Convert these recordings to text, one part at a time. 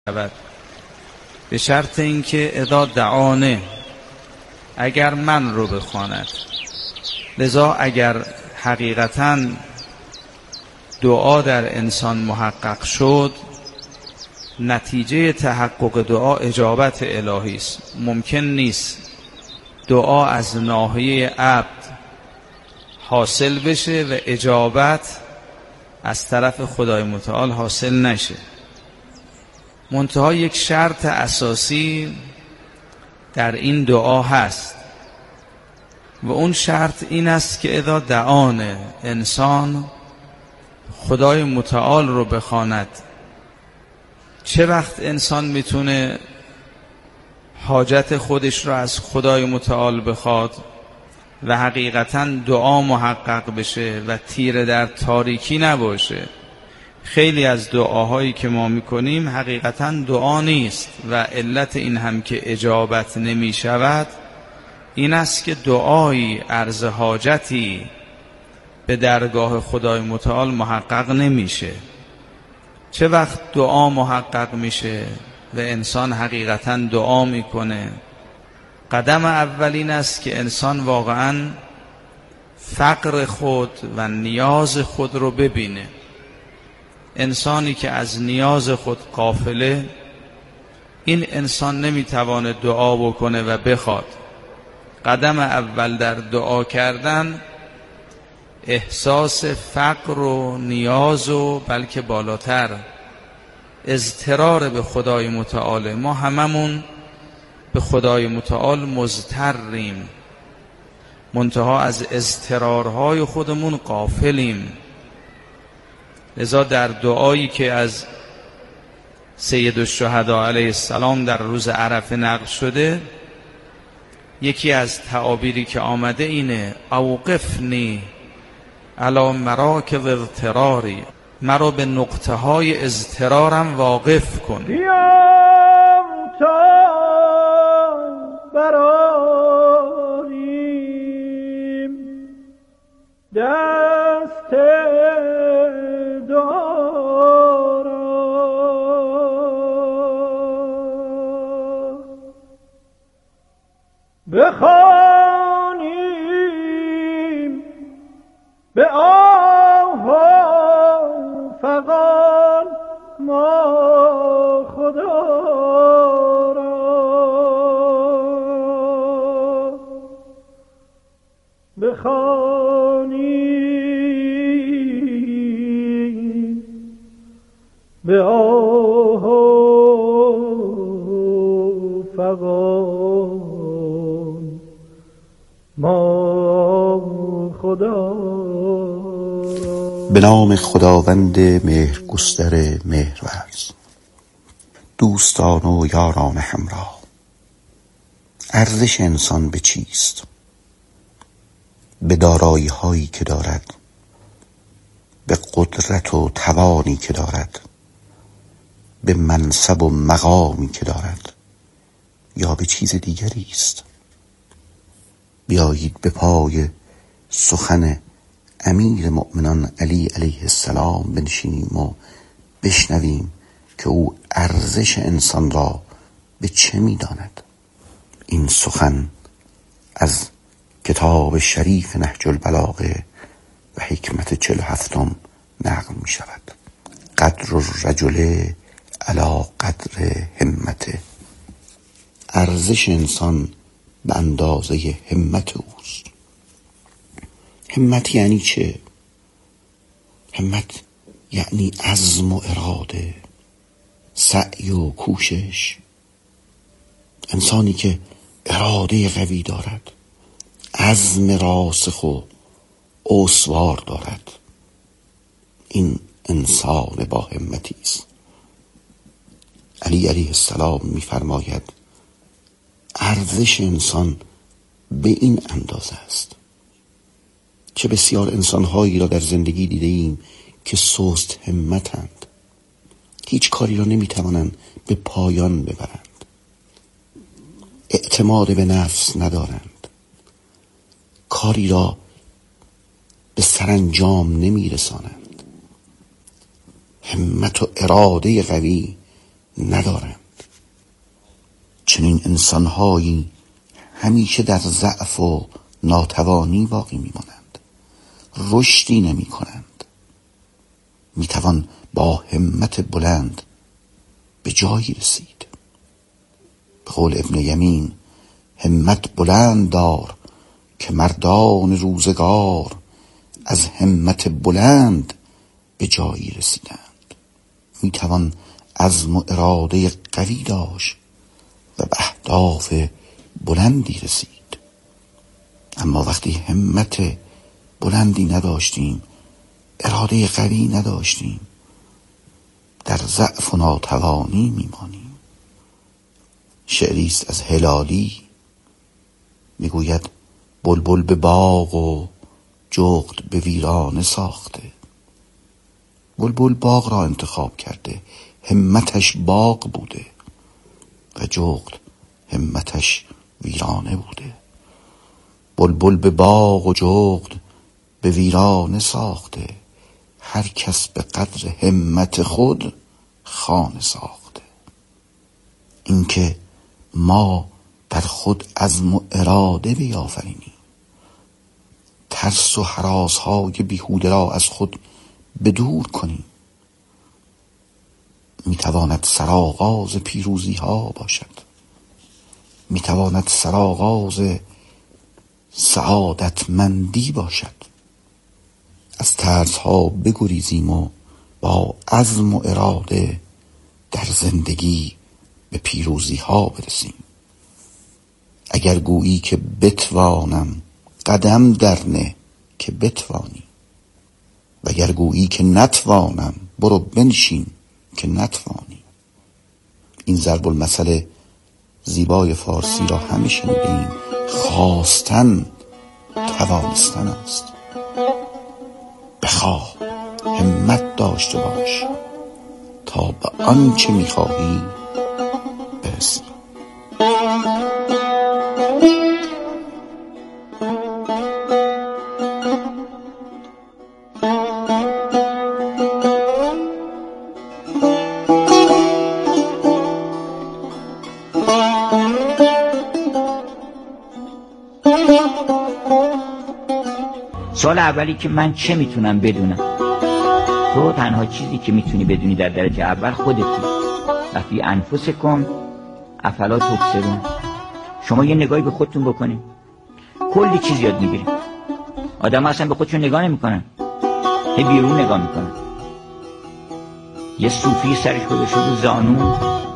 به شرط اینکه اذا دعانه، اگر من رو بخواند. لذا اگر حقیقتاً دعا در انسان محقق شد، نتیجه تحقق دعا اجابت الهی است. ممکن نیست دعا از ناحیه عبد حاصل بشه و اجابت از طرف خدای متعال حاصل نشه. منتها یک شرط اساسی در این دعا هست و اون شرط این است که اذا دعانه، انسان خدای متعال رو بخواند. چه وقت انسان میتونه حاجت خودش رو از خدای متعال بخواد و حقیقتاً دعا محقق بشه و تیره در تاریکی نباشه؟ خیلی از دعاهایی که ما میکنیم حقیقتاً دعا نیست و علت این هم که اجابت نمی شود این است که دعایی عرض حاجتی به درگاه خدای متعال محقق نمیشه. چه وقت دعا محقق میشه و انسان حقیقتاً دعا میکنه؟ قدم اولین است که انسان واقعاً فقر خود و نیاز خود رو ببینه. انسانی که از نیاز خود غافله، این انسان نمیتواند دعا بکنه و بخواد. قدم اول در دعا کردن احساس فقر و نیاز و بلکه بالاتر اضطرار به خدای متعال. ما هممون به خدای متعال مضطریم، منتها از اضطرارهای خودمون غافلیم. لذا در دعایی که از سید الشهدا علیه السلام در روز عرفه نقل شده، یکی از تعابیری که آمده اینه: اوقفنی علی مراکب اضطراری، مرا به نقطه های اضطرارم واقف کن. بیام تا براریم دست دعا را، بخوانیم به آه و فغان ما خدا را، بخوانیم به آه و فغان ما خدا را. به نام خداوند مهرگستر مهرورز. دوستان و یاران همراه، ارزش انسان به چیست؟ به دارایی هایی که دارد، به قدرت و توانی که دارد، به منصب و مقامی که دارد، یا به چیز دیگری است؟ بیایید به پای سخن امیر مؤمنان علی علیه السلام بنشینیم و بشنویم که او ارزش انسان را به چه می‌داند. این سخن از کتاب شریف نهج البلاغه و حکمت 47 نقل می شود. قدر الرجل علی قدر همته، ارزش انسان به اندازه همت اوست. همت یعنی چه؟ همت یعنی عزم و اراده، سعی و کوشش. انسانی که اراده قوی دارد، عزم راسخ و استوار دارد، این انسان با همتی است. علی علیه السلام می‌فرماید ارزش انسان به این اندازه است. چه بسیار انسان‌هایی را در زندگی دیده‌ایم که سست همتند، هیچ کاری را نمی‌توانند به پایان ببرند، اعتماد به نفس ندارند، کاری را به سرانجام نمی‌رسانند. همت و اراده قوی ندارند. چنین انسانهایی همیشه در ضعف و ناتوانی باقی میمانند، رشدی نمی کنند. میتوان با همت بلند به جایی رسید. به قول ابن یمین: همت بلند دار که مردان روزگار از همت بلند به جایی رسیدند. میتوان عزم و اراده قوی داشت و به اهداف بلندی رسید، اما وقتی همت بلندی نداشتیم، اراده قوی نداشتیم، در ضعف و ناتوانی میمانیم. شعری است از هلالی میگوید: بلبل به باغ و جغد به ویرانه ساخته. بلبل باغ را انتخاب کرده، همتش باغ بوده، و جغد همتش ویرانه بوده. بلبل به باغ و جغد به ویرانه ساخته، هر کس به قدر همت خود خانه ساخته. اینکه ما در خود عزم و اراده بیافرینیم، ترس و هراس‌های بیهوده را از خود بدور کنیم، میتواند سرآغاز پیروزی ها باشد، میتواند سرآغاز سعادتمندی باشد. از ترس ها بگریزیم و با عزم و اراده در زندگی به پیروزی ها برسیم. اگر گویی که بتوانم، قدم در نه که بتوانی، و اگر گویی که نتوانم، برو بنشین که نتوانی. این ضرب المثل زیبای فارسی را همه شنیدیم: خواستن توانستن است. بخواه، همت داشته باش تا به آنچه میخواهی برسی. سوال اولی که من چه میتونم بدونم؟ تو تنها چیزی که میتونی بدونی در درجه اول خودتی. و فی انفسکم افلا تبصرون. شما یه نگاهی به خودتون بکنید، کلی چیز یاد میگیرید. آدم اصلا به خودشون نگاه نمیکنن، هی بیرون نگاه میکنن. یه صوفی سرش گذاشته بود زانو،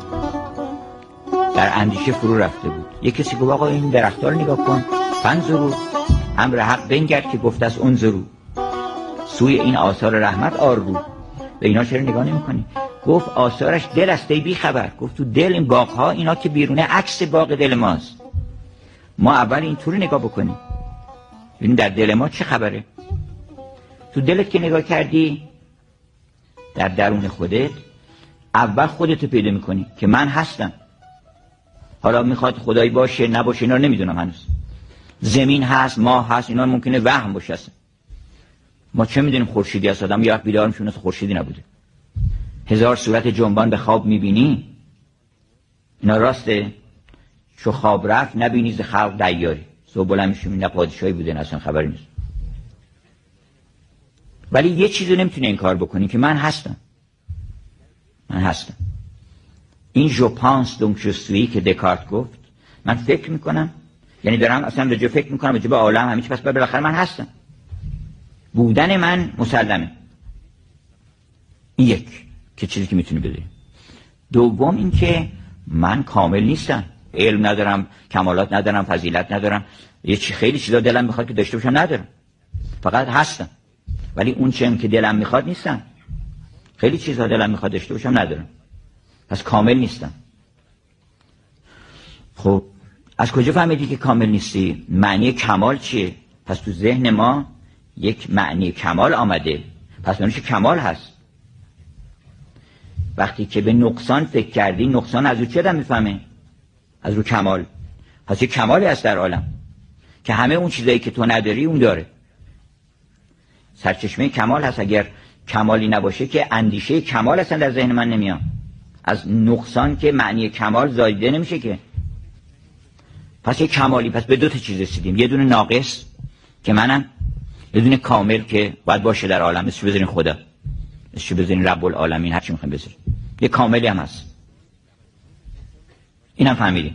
در اندیشه فرو رفته بود. یه کسی گفت آقا این درخت‌ها رو نگاه کن، فانظروا امر حق بنگر که گفته است انظروا، سوی این آثار رحمت آرو. به اینا چرا نگاه نمی‌کنی؟ گفت آثارش دل است بی خبر. گفت تو دل این باغ‌ها، اینا که بیرونه عکس باغ دل ماست. ما اول اینطوری نگاه بکنیم ببین در دل ما چه خبره. تو دلت که نگاه کردی، در درون خودت اول خودتو پیدا می‌کنی که من هستم. حالا میخواد خدایی باشه نباشه اینا نمیدونم هنوز. زمین هست، ماه هست، اینا ممکنه وهم باشه اصلا. ما چه میدونیم خورشیدی هست؟ آدم یا بیدار میشونه خورشیدی نبوده. هزار صورت جنبان به خواب میبینی، اینا راسته؟ چو خواب رفت نبینی ز خلق دیاری. صبح بلند میشیم نه پادشاهی بوده نه اصلا خبری نیست. ولی یه چیزو نمیتونه این کار بکنی که من هستم. من هستم. این جو پانس دونک جو سوی که دکارت گفت، من فکر میکنم، یعنی دارم اصلا رجوع فکر میکنم رجوع به عالم همیشه، پس بالاخره من هستم. بودن من مسلمه. این یک که چیزی که میتونی بدونی. دوم این که من کامل نیستم، علم ندارم، کمالات ندارم، فضیلت ندارم، خیلی چیزا دلم میخواد که داشته باشم ندارم، فقط هستم. ولی اون چیزی که دلم میخواد نیستم، خیلی چیزا دلم میخواد داشته باشم ندارم، پس کامل نیستم. خب از کجا فهمیدی که کامل نیستی؟ معنی کمال چیه؟ پس تو ذهن ما یک معنی کمال آمده، پس معنیش کمال هست. وقتی که به نقصان فکر کردی، نقصان از رو چه آدم میفهمه؟ از رو کمال. پس یک کمالی هست در عالم که همه اون چیزایی که تو نداری اون داره. سرچشمه کمال هست. اگر کمالی نباشه که اندیشه کمال اصلا در ذهن من نمیاد. از نقصان که معنی کمال زایده نمیشه که. پس یه کمالی، پس به دو تا چیز رسیدیم، یه دونه ناقص که منم، یه دونه کامل که باید باشه در عالم. اسمش بذارین خدا، اسمش بذارین رب العالمین، هر چی میخواین بذارین. یه کاملی هم هست، اینم فهمیدیم.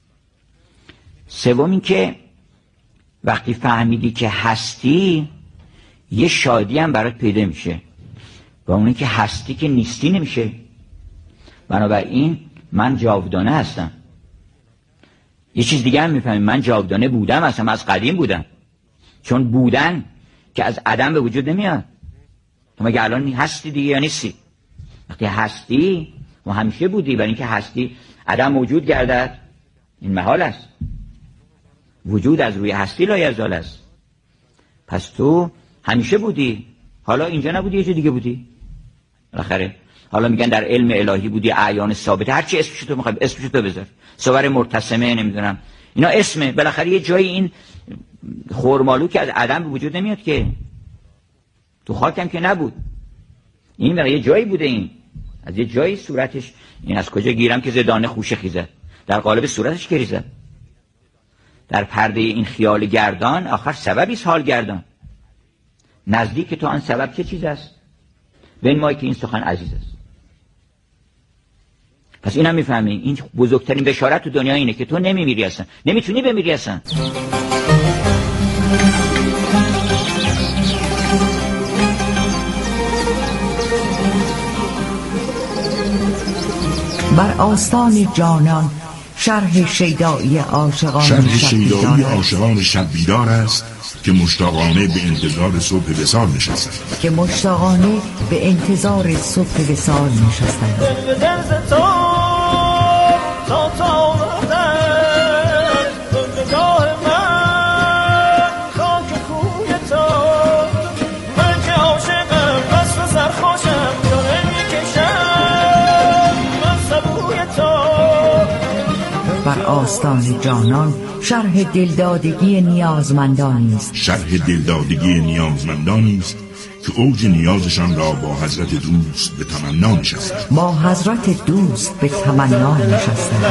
سوم این که وقتی فهمیدی که هستی، یه شادی هم برات پیدا میشه، و اونی که هستی که نیستی نمیشه. بنابراین من جاودانه هستم. یه چیز دیگه هم میفهمیم، من جاودانه بودم، اصلا از قدیم بودم. چون بودن که از عدم به وجود نمیاد. تو مگه الان هستی دیگه یا نیستی؟ وقتی هستی و همیشه بودی، برای اینکه هستی عدم موجود گردد، این محال است. وجود از روی هستی لایزال است. پس تو همیشه بودی، حالا اینجا نبودی، یه جا دیگه بودی. بالاخره حالا میگن در علم الهی بودی، اعیان ثابته، هر چی اسمش تو میخوای اسمش تو بذار، صور مرتسمه، نمیدونم اینا اسمه. بالاخره یه جایی این خرمالو که از عدم به وجود نمیاد که، تو خاکم که نبود، این یه جایی بوده، این از یه جایی صورتش، این از کجا گیرم که زدانه خوشه خیزه، در قالب صورتش که ریزه، در پرده این خیال گردان آخر سببیست حال گردان. نزدیک تو آن سبب چه چیز است؟ بین ما که این سخن عزیز است. پس این هم میفهمی، این بزرگترین بشارت تو دنیا اینه که تو نمیمیری اصلا، نمیتونی بمیری اصلا. بر آستان جانان شرح شیدایی عاشقان شب بیدار است که مشتاقانه به انتظار صبح وصال نشستند. بر آستان جانان شرح دلدادگی نیازمندانی است. که اوج نیازشان را با حضرت دوست به تمنا نشستند.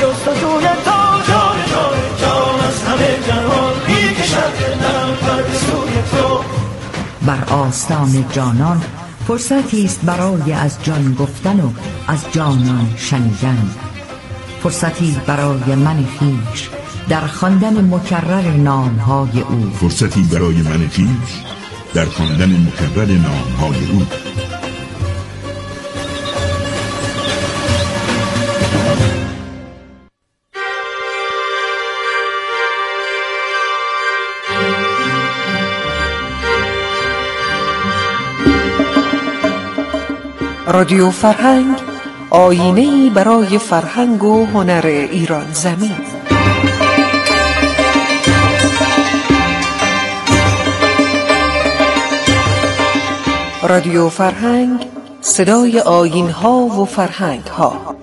بر آستان جانان فرصتی است برای از جان گفتن و از جانان شنیدن. فرصتی برای من خویش در خواندن مکرر نامهای او. رادیو فرهنگ، آیینه‌ای برای فرهنگ و هنر ایران زمین. رادیو فرهنگ، صدای آیین‌ها و فرهنگ‌ها.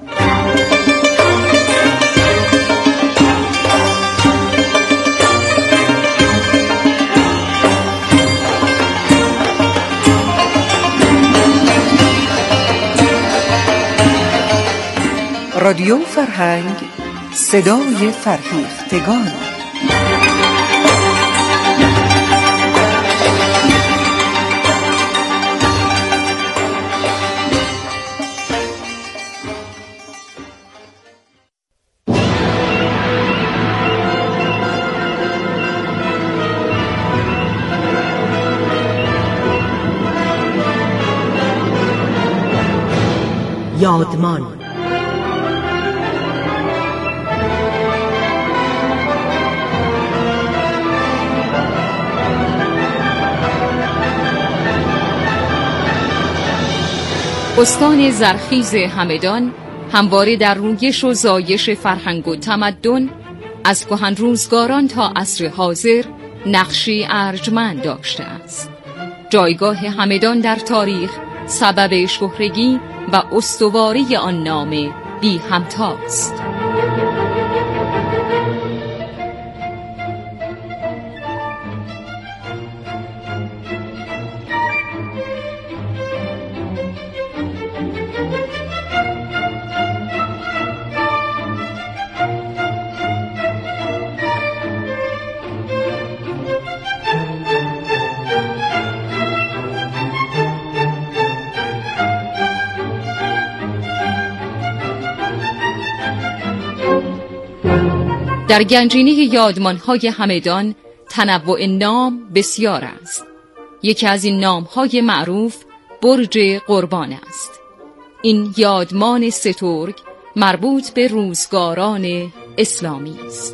رادیو فرهنگ، صدای فرهیختگان. یادمان. استان زرخیز همدان همواره در رویش و زایش فرهنگ و تمدن از کهن روزگاران تا عصر حاضر نقشی ارجمند داشته است. جایگاه همدان در تاریخ سبب شهرگی و استواری آن نام بی همتاست. در گنجینه یادمان‌های همدان تنوع نام بسیار است. یکی از این نام‌های معروف برج قربان است. این یادمان سترگ مربوط به روزگاران اسلامی است.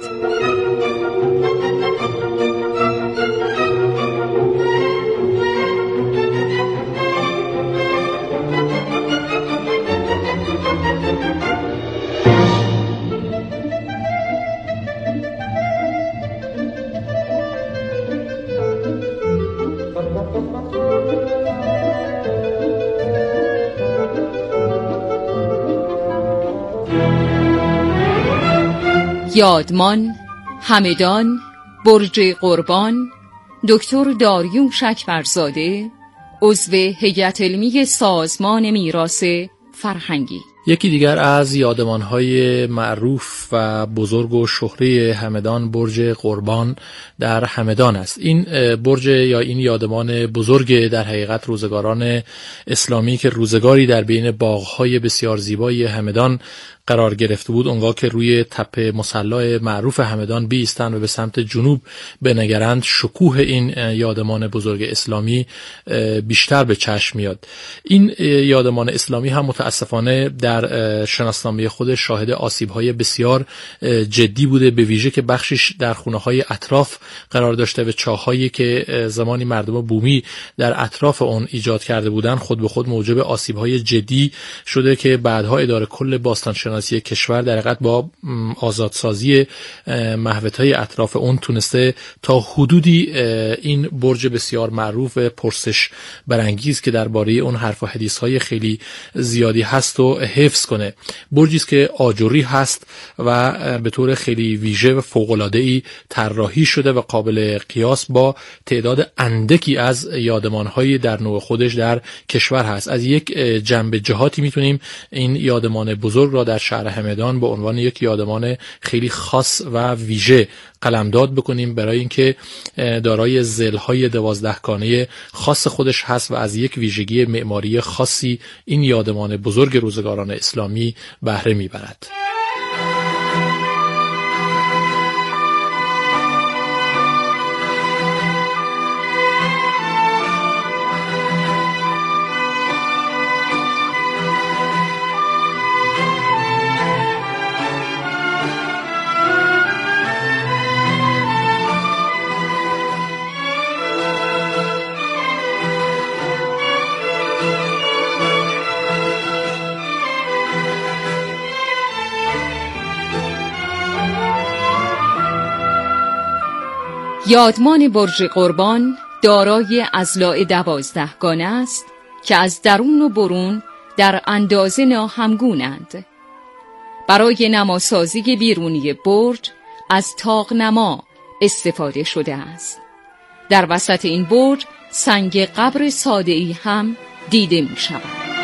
یادمان، همدان، برج قربان، دکتر داریوش اکبرزاده، عضو هیئت علمی سازمان میراث فرهنگی. یکی دیگر از یادمان‌های معروف و بزرگ و شهره همدان برج قربان در همدان است. این برج یا این یادمان بزرگ در حقیقت روزگاران اسلامی که روزگاری در بین باغ‌های بسیار زیبای همدان قرار گرفته بود، اونگاه که روی تپه مصلی معروف همدان بیستند و به سمت جنوب بنگرند، شکوه این یادمان بزرگ اسلامی بیشتر به چشم میاد. این یادمان اسلامی هم متاسفانه در شناسنامه خودش شاهد آسیب‌های بسیار جدی بوده، به ویژه که بخشش در خونه‌های اطراف قرار داشته و چاه‌هایی که زمانی مردم بومی در اطراف اون ایجاد کرده بودند خود به خود موجب آسیب‌های جدی شده که بعدها اداره کل باستانشناسی کشور در حقیقت با آزادسازی محوطه‌های اطراف اون تونسته تا حدودی این برج بسیار معروف پرسش برانگیز که درباره اون حرف و حدیث‌های خیلی زیادی هست و حفظ کنه. برجی است که آجری هست و به طور خیلی ویژه و فوق‌العاده‌ای طراحی شده و قابل قیاس با تعداد اندکی از یادمان‌های در نوع خودش در کشور هست. از یک جنبه جهاتی میتونیم این یادمان بزرگ را در شهر همدان به عنوان یک یادمان خیلی خاص و ویژه قلمداد بکنیم، برای اینکه دارای ضلع‌های 12 گانه خاص خودش هست و از یک ویژگی معماری خاصی این یادمان بزرگ روزگاران اسلامی بهره میبرد. یادمان برج قربان دارای اضلاع 12 گانه است که از درون و برون در اندازه ناهمگونند. برای نماسازی بیرونی برج از طاق‌نما استفاده شده است. در وسط این برج سنگ قبر ساده‌ای هم دیده می شود.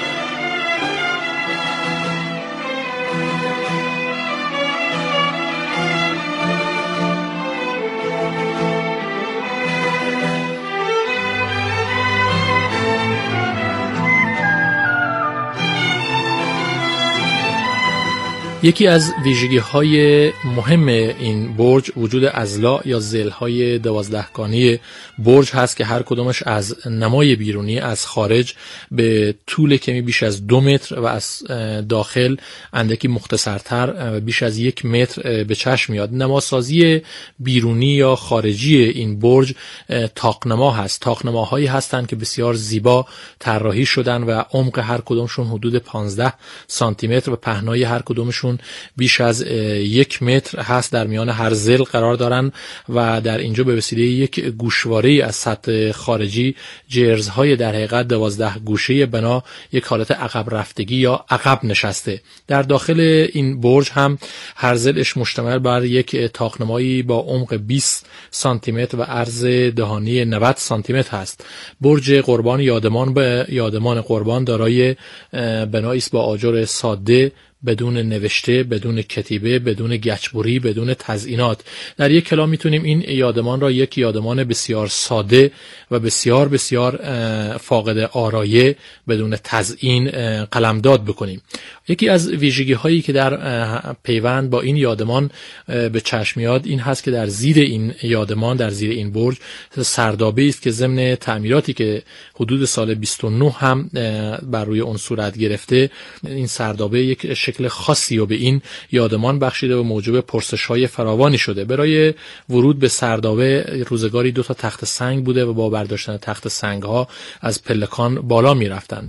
یکی از ویژگی‌های مهم این برج وجود اضلاع یا ضلع‌های 12 گانه برج هست که هر کدامش از نمای بیرونی از خارج به طول کمی بیش از 2 متر و از داخل اندکی مختصرتر و بیش از 1 متر به چشم میاد. نماسازی بیرونی یا خارجی این برج طاق‌نما هست. طاق‌نماهایی هستند که بسیار زیبا طراحی شدن و عمق هر کدومشون حدود 15 سانتی متر و پهنای هر کدومشون بیش از 1 متر هست. در میان هر ضلع قرار دارن و در اینجا به وسیله یک گوشواره از سطح خارجی جرزهای در حقیقت 12 گوشه بنا یک حالت عقب رفتگی یا عقب نشسته. در داخل این برج هم هر ضلعش مشتمل بر یک طاق‌نمایی با عمق 20 سانتی متر و عرض دهانی 90 سانتی متر هست. برج قربان یادمان قربان دارای بنایی است با آجر ساده بدون نوشته، بدون کتیبه، بدون گچبری، بدون تزیینات. در یک کلام میتونیم این یادمان را یک یادمان بسیار ساده و بسیار بسیار فاقد آرایه بدون تزیین قلمداد بکنیم. یکی از ویژگی هایی که در پیوند با این یادمان به چشم میاد این هست که در زیر این یادمان، در زیر این برج سردابه است که ضمن تعمیراتی که حدود سال 29 هم بر روی اون صورت گرفته، این سردابه یک شکل خاصی رو به این یادمان بخشیده و موجب پرسش‌های فراوانی شده. برای ورود به سردابه روزگاری 2 تا تخت سنگ بوده و با برداشتن تخت سنگ‌ها از پلکان بالا می‌رفتند.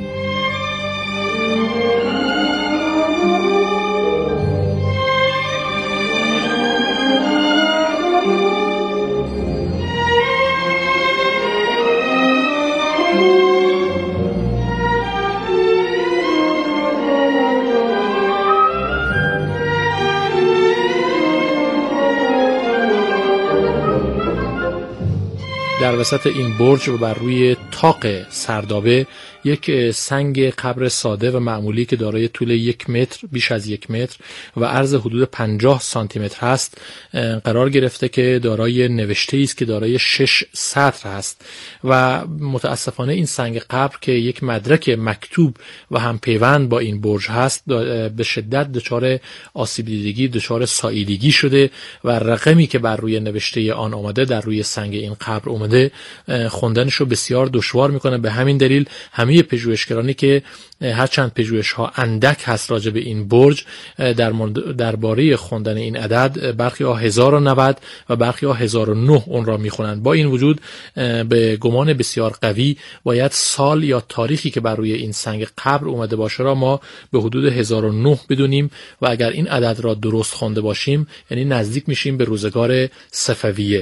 در وسط این برج و بر روی طاق سردابه یک سنگ قبر ساده و معمولی که دارای طول 1 متر، بیش از 1 متر و عرض حدود 50 سانتی متر هست قرار گرفته که دارای نوشته است که دارای 6 سطر هست و متاسفانه این سنگ قبر که یک مدرک مکتوب و هم پیوند با این برج هست به شدت دچار آسیب دیدگی، دچار ساییدگی شده و رقمی که بر روی نوشته آن آمده در روی سنگ این قبر اومده خوندنش رو بسیار دشوار میکنه. به همین دلیل همه پژوهشگرانی که هرچند پژوهش‌ها اندک هست راجع به این برج درباره خوندن این عدد، برخی ها 1090 و برخی ها 1009 اون را میخونند. با این وجود به گمان بسیار قوی باید سال یا تاریخی که بر روی این سنگ قبر اومده باشه را ما به حدود 1009 بدونیم و اگر این عدد را درست خونده باشیم یعنی نزدیک میشیم به روزگار صفویه.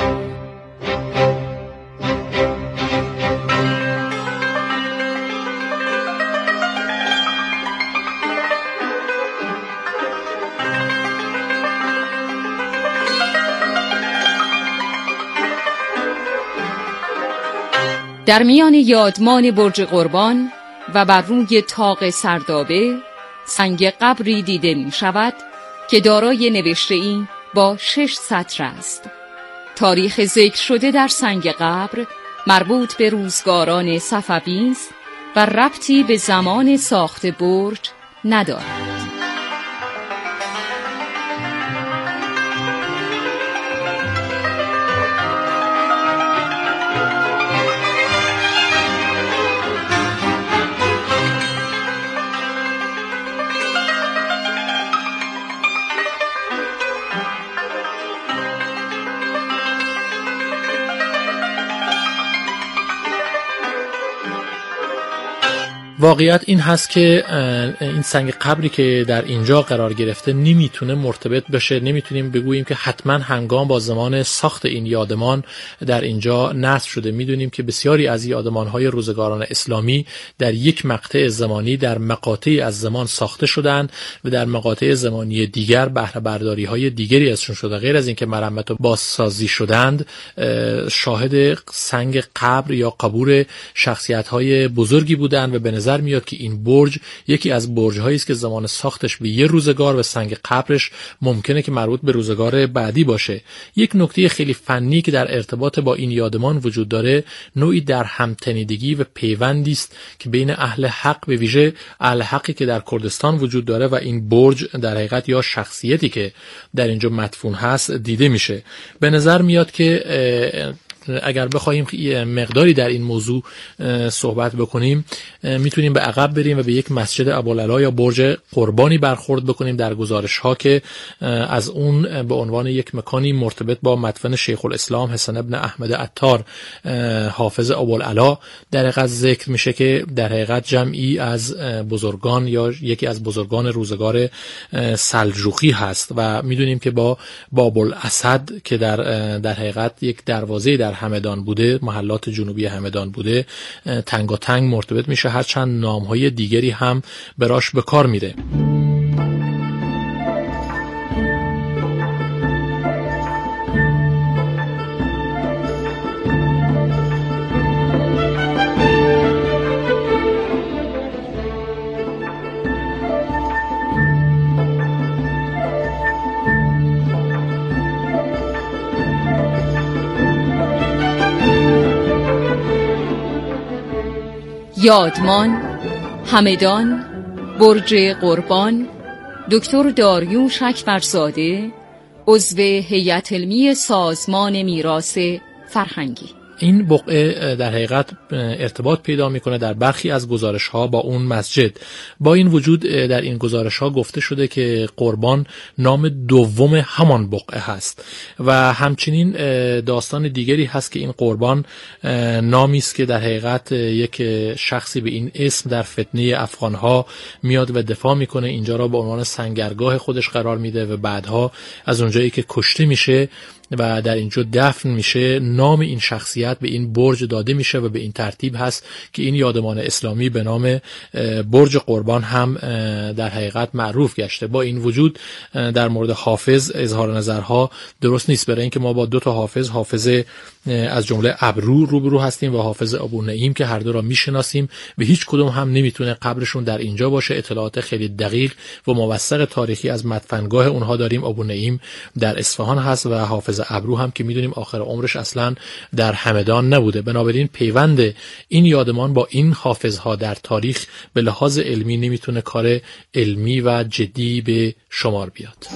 در میان یادمان برج قربان و بر روی طاق سردابه سنگ قبری دیده می شود که دارای نوشته‌ای با 6 سطر است. تاریخ ذکر شده در سنگ قبر مربوط به روزگاران صفوی است و ربطی به زمان ساخت برج ندارد. واقعیت این هست که این سنگ قبری که در اینجا قرار گرفته نمیتونه مرتبط بشه، نمیتونیم بگوییم که حتما هنگام با زمان ساخت این یادمان در اینجا نصب شده. میدونیم که بسیاری از یادمان‌های روزگاران اسلامی در یک مقطع زمانی در مقاطعی از زمان ساخته شدند و در مقاطع زمانی دیگر بهره برداری‌های دیگری ازشون شده. غیر از اینکه مرمت و بازسازی شدند، شاهد سنگ قبر یا قبور شخصیت‌های بزرگی بودند و به نظر میاد که این برج یکی از برج‌هایی است که زمان ساختش به یه روزگار و سنگ قبرش ممکنه که مربوط به روزگار بعدی باشه. یک نکته خیلی فنی که در ارتباط با این یادمان وجود داره، نوعی در همتنیدگی و پیوندی است که بین اهل حق، به ویژه اهل حقی که در کردستان وجود داره و این برج در حقیقت یا شخصیتی که در اینجا مدفون هست دیده میشه. به نظر میاد که اگر بخوایم مقداری در این موضوع صحبت بکنیم میتونیم به عقب بریم و به یک مسجد ابوالعلا یا برج قربانی برخورد بکنیم در گزارش ها که از اون به عنوان یک مکانی مرتبط با مدفن شیخ الاسلام حسن ابن احمد عطار حافظ ابوالعلا در حقیقت ذکر میشه که در حقیقت جمعی از بزرگان یا یکی از بزرگان روزگار سلجوقی هست و میدونیم که با باب الاسد که در حقیقت یک دروازه در همدان بوده، محلات جنوبی همدان بوده، تنگاتنگ مرتبط میشه، هرچند نامهای دیگری هم براش به کار میره. یادمان، همدان، برج قربان، دکتر داریوش اکبرزاده، عضو هیئت علمی سازمان میراث فرهنگی. این بقعه در حقیقت ارتباط پیدا میکنه در برخی از گزارش ها با اون مسجد. با این وجود در این گزارش ها گفته شده که قربان نام دوم همان بقعه هست و همچنین داستان دیگری هست که این قربان نامی است که در حقیقت یک شخصی به این اسم در فتنه افغان ها میاد و دفاع میکنه، اینجا را به عنوان سنگرگاه خودش قرار میده و بعدها از اونجایی که کشته میشه و در اینجا دفن میشه نام این شخصیت به این برج داده میشه و به این ترتیب هست که این یادمان اسلامی به نام برج قربان هم در حقیقت معروف گشته. با این وجود در مورد حافظ اظهار نظرها درست نیست، برای اینکه ما با دو تا حافظ از جمله ابرو روبرو هستیم و حافظ ابو نعیم که هر دو را میشناسیم و هیچ کدوم هم نمیتونه قبرشون در اینجا باشه. اطلاعات خیلی دقیق و موثق تاریخی از مدفنگاه اونها داریم. ابو نعیم در اصفهان هست و حافظ ابرو هم که میدونیم آخر عمرش اصلا در همدان نبوده. بنابراین پیوند این یادمان با این حافظها در تاریخ به لحاظ علمی نمیتونه کار علمی و جدی به شمار بیاد.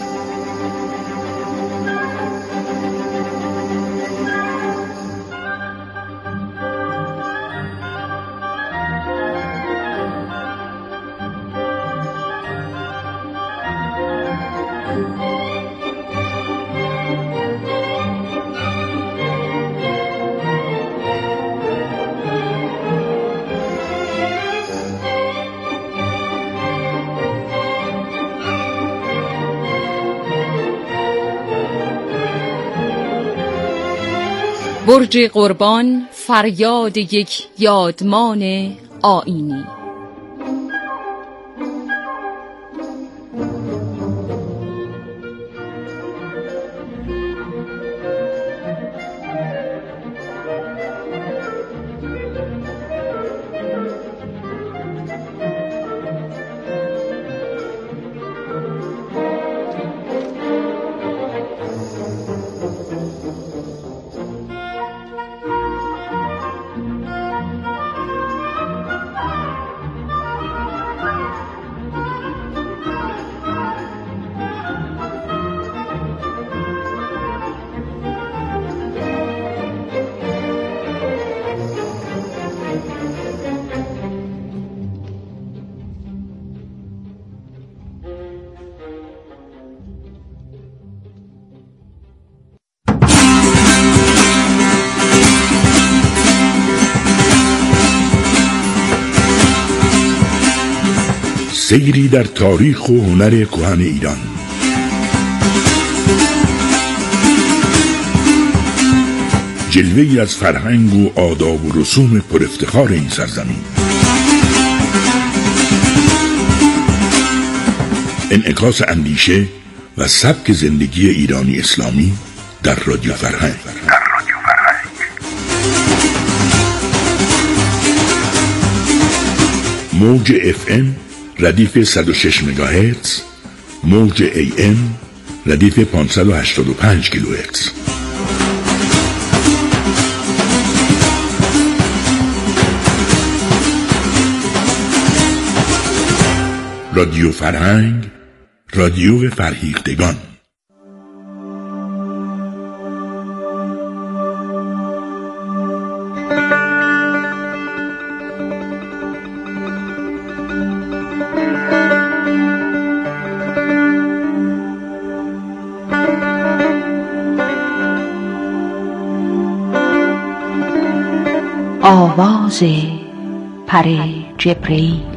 برج قربان، فریاد یک یادمان آیینی. سیری در تاریخ و هنر کهن ایران. جلوه‌ای از فرهنگ و آداب و رسوم پر افتخار این سرزمین. انعکاس اندیشه و سبک زندگی ایرانی اسلامی در رادیو فرهنگ. موج FM ردیف 106 مگاهرتز، موج AM ردیف 585 کیلوهرتز. رادیو فرهنگ، رادیو فرهیختگان. آواز پر جبرئیل.